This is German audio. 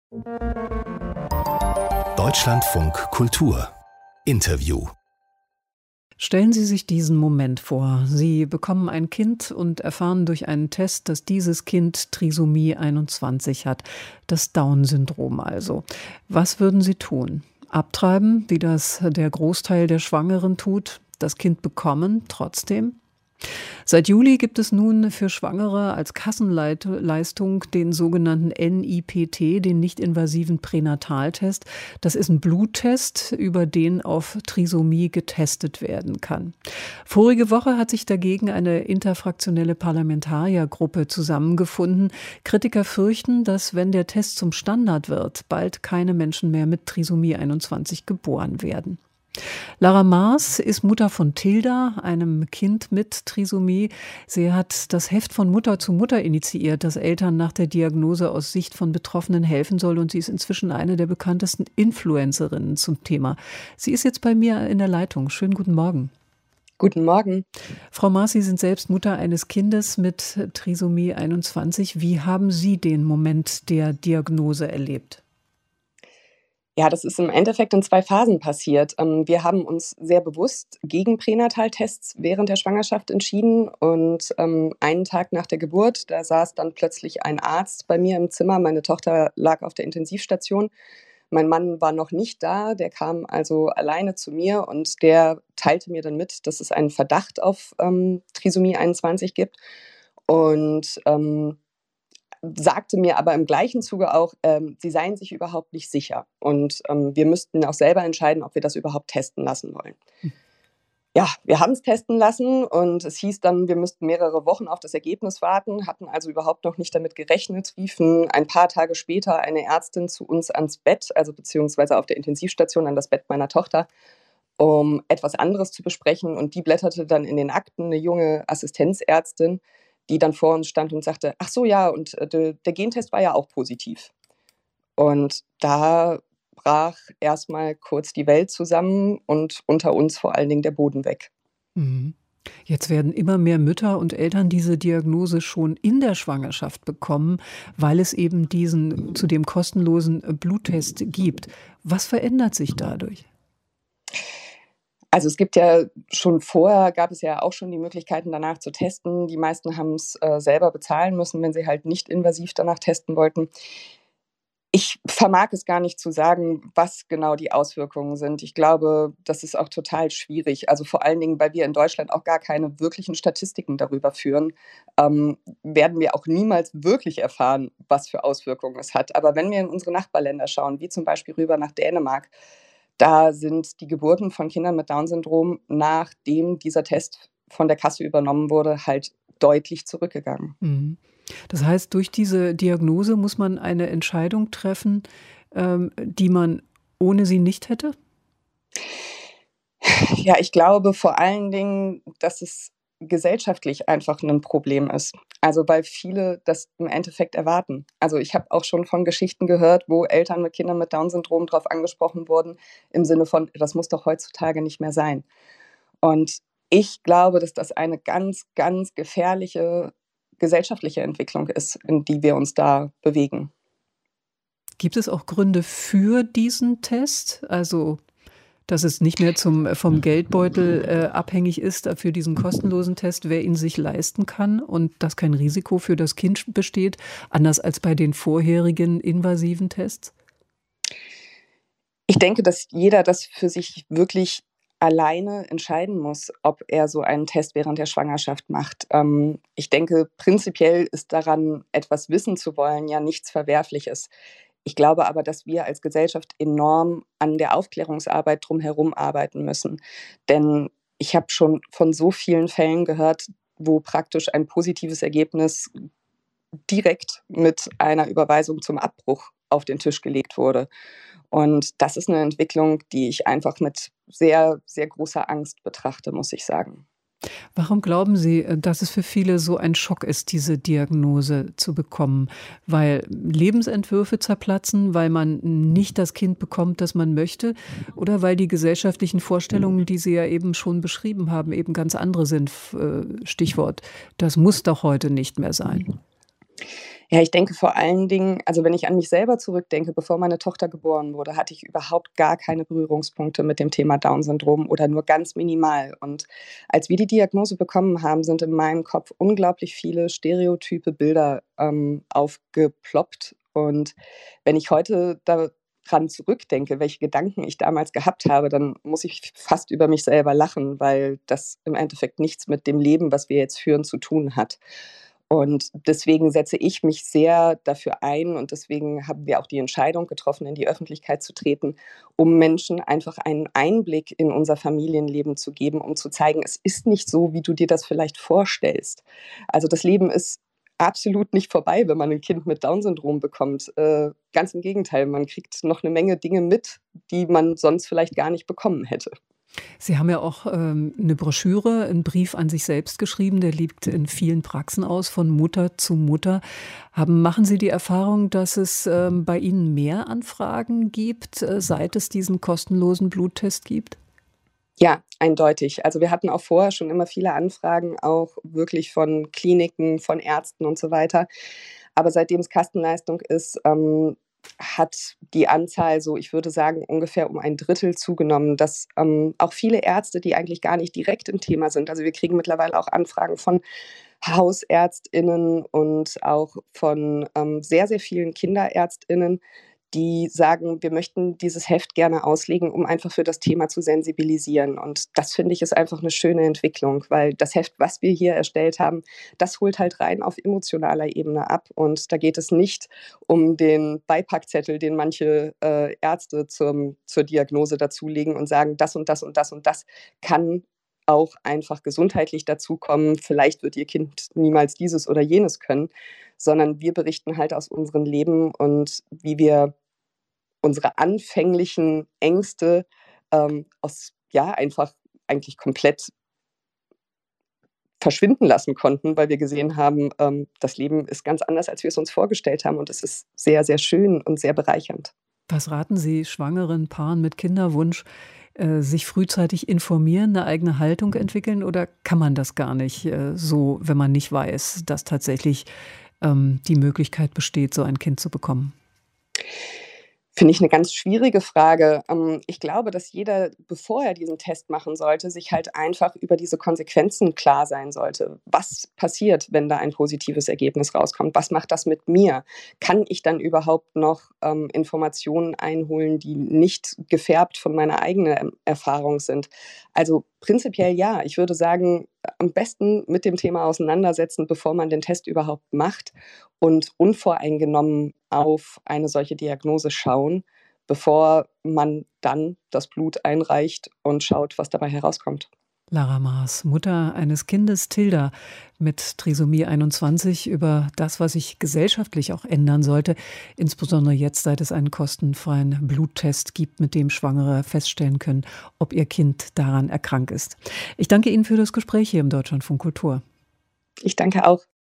Deutschlandfunk Kultur Interview. Stellen Sie sich diesen Moment vor. Sie bekommen ein Kind und erfahren durch einen Test, dass dieses Kind Trisomie 21 hat. Das Down-Syndrom also. Was würden Sie tun? Abtreiben, wie das der Großteil der Schwangeren tut? Das Kind bekommen trotzdem? Seit Juli gibt es nun für Schwangere als Kassenleistung den sogenannten NIPT, den nicht-invasiven Pränataltest. Das ist ein Bluttest, über den auf Trisomie getestet werden kann. Vorige Woche hat sich dagegen eine interfraktionelle Parlamentariergruppe zusammengefunden. Kritiker fürchten, dass, wenn der Test zum Standard wird, bald keine Menschen mehr mit Trisomie 21 geboren werden. Lara Maas ist Mutter von Tilda, einem Kind mit Trisomie. Sie hat das Heft von Mutter zu Mutter initiiert, das Eltern nach der Diagnose aus Sicht von Betroffenen helfen soll. Und sie ist inzwischen eine der bekanntesten Influencerinnen zum Thema. Sie ist jetzt bei mir in der Leitung. Schönen guten Morgen. Guten Morgen. Frau Maas, Sie sind selbst Mutter eines Kindes mit Trisomie 21. Wie haben Sie den Moment der Diagnose erlebt? Ja, das ist im Endeffekt in 2 Phasen passiert. Wir haben uns sehr bewusst gegen Pränataltests während der Schwangerschaft entschieden und einen Tag nach der Geburt, da saß dann plötzlich ein Arzt bei mir im Zimmer. Meine Tochter lag auf der Intensivstation. Mein Mann war noch nicht da, der kam also alleine zu mir und der teilte mir dann mit, dass es einen Verdacht auf Trisomie 21 gibt und sagte mir aber im gleichen Zuge auch, sie seien sich überhaupt nicht sicher und wir müssten auch selber entscheiden, ob wir das überhaupt testen lassen wollen. Ja, wir haben es testen lassen und es hieß dann, wir müssten mehrere Wochen auf das Ergebnis warten, hatten also überhaupt noch nicht damit gerechnet, riefen ein paar Tage später eine Ärztin zu uns ans Bett, also beziehungsweise auf der Intensivstation an das Bett meiner Tochter, um etwas anderes zu besprechen, und die blätterte dann in den Akten, eine junge Assistenzärztin, die dann vor uns stand und sagte, ach so, ja, und der Gentest war ja auch positiv. Und da brach erstmal kurz die Welt zusammen und unter uns vor allen Dingen der Boden weg. Mhm. Jetzt werden immer mehr Mütter und Eltern diese Diagnose schon in der Schwangerschaft bekommen, weil es eben diesen zudem kostenlosen Bluttest gibt. Was verändert sich dadurch? Also es gibt ja schon vorher, gab es ja auch schon die Möglichkeiten, danach zu testen. Die meisten haben es selber bezahlen müssen, wenn sie halt nicht invasiv danach testen wollten. Ich vermag es gar nicht zu sagen, was genau die Auswirkungen sind. Ich glaube, das ist auch total schwierig. Also vor allen Dingen, weil wir in Deutschland auch gar keine wirklichen Statistiken darüber führen, werden wir auch niemals wirklich erfahren, was für Auswirkungen es hat. Aber wenn wir in unsere Nachbarländer schauen, wie zum Beispiel rüber nach Dänemark, da sind die Geburten von Kindern mit Down-Syndrom, nachdem dieser Test von der Kasse übernommen wurde, halt deutlich zurückgegangen. Mhm. Das heißt, durch diese Diagnose muss man eine Entscheidung treffen, die man ohne sie nicht hätte? Ja, ich glaube vor allen Dingen, dass es gesellschaftlich einfach ein Problem ist. Also, weil viele das im Endeffekt erwarten. Also, ich habe auch schon von Geschichten gehört, wo Eltern mit Kindern mit Down-Syndrom drauf angesprochen wurden, im Sinne von: „Das muss doch heutzutage nicht mehr sein.“ Und ich glaube, dass das eine ganz, ganz gefährliche gesellschaftliche Entwicklung ist, in die wir uns da bewegen. Gibt es auch Gründe für diesen Test? Also, dass es nicht mehr vom Geldbeutel abhängig ist für diesen kostenlosen Test, wer ihn sich leisten kann und dass kein Risiko für das Kind besteht, anders als bei den vorherigen invasiven Tests? Ich denke, dass jeder das für sich wirklich alleine entscheiden muss, ob er so einen Test während der Schwangerschaft macht. Ich denke, prinzipiell ist daran, etwas wissen zu wollen, ja nichts Verwerfliches. Ich glaube aber, dass wir als Gesellschaft enorm an der Aufklärungsarbeit drumherum arbeiten müssen. Denn ich habe schon von so vielen Fällen gehört, wo praktisch ein positives Ergebnis direkt mit einer Überweisung zum Abbruch auf den Tisch gelegt wurde. Und das ist eine Entwicklung, die ich einfach mit sehr, sehr großer Angst betrachte, muss ich sagen. Warum glauben Sie, dass es für viele so ein Schock ist, diese Diagnose zu bekommen? Weil Lebensentwürfe zerplatzen, weil man nicht das Kind bekommt, das man möchte, oder weil die gesellschaftlichen Vorstellungen, die Sie ja eben schon beschrieben haben, eben ganz andere sind? Stichwort, das muss doch heute nicht mehr sein. Ja, ich denke vor allen Dingen, also wenn ich an mich selber zurückdenke, bevor meine Tochter geboren wurde, hatte ich überhaupt gar keine Berührungspunkte mit dem Thema Down-Syndrom oder nur ganz minimal. Und als wir die Diagnose bekommen haben, sind in meinem Kopf unglaublich viele stereotype Bilder aufgeploppt. Und wenn ich heute daran zurückdenke, welche Gedanken ich damals gehabt habe, dann muss ich fast über mich selber lachen, weil das im Endeffekt nichts mit dem Leben, was wir jetzt führen, zu tun hat. Und deswegen setze ich mich sehr dafür ein und deswegen haben wir auch die Entscheidung getroffen, in die Öffentlichkeit zu treten, um Menschen einfach einen Einblick in unser Familienleben zu geben, um zu zeigen, es ist nicht so, wie du dir das vielleicht vorstellst. Also das Leben ist absolut nicht vorbei, wenn man ein Kind mit Down-Syndrom bekommt. Ganz im Gegenteil, man kriegt noch eine Menge Dinge mit, die man sonst vielleicht gar nicht bekommen hätte. Sie haben ja auch 'ne Broschüre, einen Brief an sich selbst geschrieben, der liegt in vielen Praxen aus, von Mutter zu Mutter. Machen Sie die Erfahrung, dass es, bei Ihnen mehr Anfragen gibt, seit es diesen kostenlosen Bluttest gibt? Ja, eindeutig. Also, wir hatten auch vorher schon immer viele Anfragen, auch wirklich von Kliniken, von Ärzten und so weiter. Aber seitdem es Kastenleistung ist, hat die Anzahl so, ich würde sagen, ungefähr um ein Drittel zugenommen, dass, auch viele Ärzte, die eigentlich gar nicht direkt im Thema sind, also, wir kriegen mittlerweile auch Anfragen von HausärztInnen und auch von, sehr, sehr vielen KinderärztInnen, die sagen: „Wir möchten dieses Heft gerne auslegen, um einfach für das Thema zu sensibilisieren.“ Und das finde ich ist einfach eine schöne Entwicklung, weil das Heft, was wir hier erstellt haben, das holt halt rein auf emotionaler Ebene ab. Und da geht es nicht um den Beipackzettel, den manche, Ärzte zur Diagnose dazulegen und sagen: „Das und das und das und das kann auch einfach gesundheitlich dazukommen. Vielleicht wird Ihr Kind niemals dieses oder jenes können“, sondern wir berichten halt aus unserem Leben und wie wir unsere anfänglichen Ängste, aus ja, einfach eigentlich komplett verschwinden lassen konnten, weil wir gesehen haben, das Leben ist ganz anders, als wir es uns vorgestellt haben und es ist sehr, sehr schön und sehr bereichernd. Was raten Sie schwangeren Paaren mit Kinderwunsch, sich frühzeitig informieren, eine eigene Haltung entwickeln oder kann man das gar nicht, so, wenn man nicht weiß, dass tatsächlich, die Möglichkeit besteht, so ein Kind zu bekommen? Finde ich 'ne ganz schwierige Frage. Ich glaube, dass jeder, bevor er diesen Test machen sollte, sich halt einfach über diese Konsequenzen klar sein sollte. Was passiert, wenn da ein positives Ergebnis rauskommt? Was macht das mit mir? Kann ich dann überhaupt noch, Informationen einholen, die nicht gefärbt von meiner eigenen Erfahrung sind? Also, prinzipiell ja. Ich würde sagen, am besten mit dem Thema auseinandersetzen, bevor man den Test überhaupt macht und unvoreingenommen auf eine solche Diagnose schauen, bevor man dann das Blut einreicht und schaut, was dabei herauskommt. Lara Maas, Mutter eines Kindes, Tilda, mit Trisomie 21, über das, was sich gesellschaftlich auch ändern sollte, insbesondere jetzt, seit es einen kostenfreien Bluttest gibt, mit dem Schwangere feststellen können, ob ihr Kind daran erkrankt ist. Ich danke Ihnen für das Gespräch hier im Deutschlandfunk Kultur. Ich danke auch.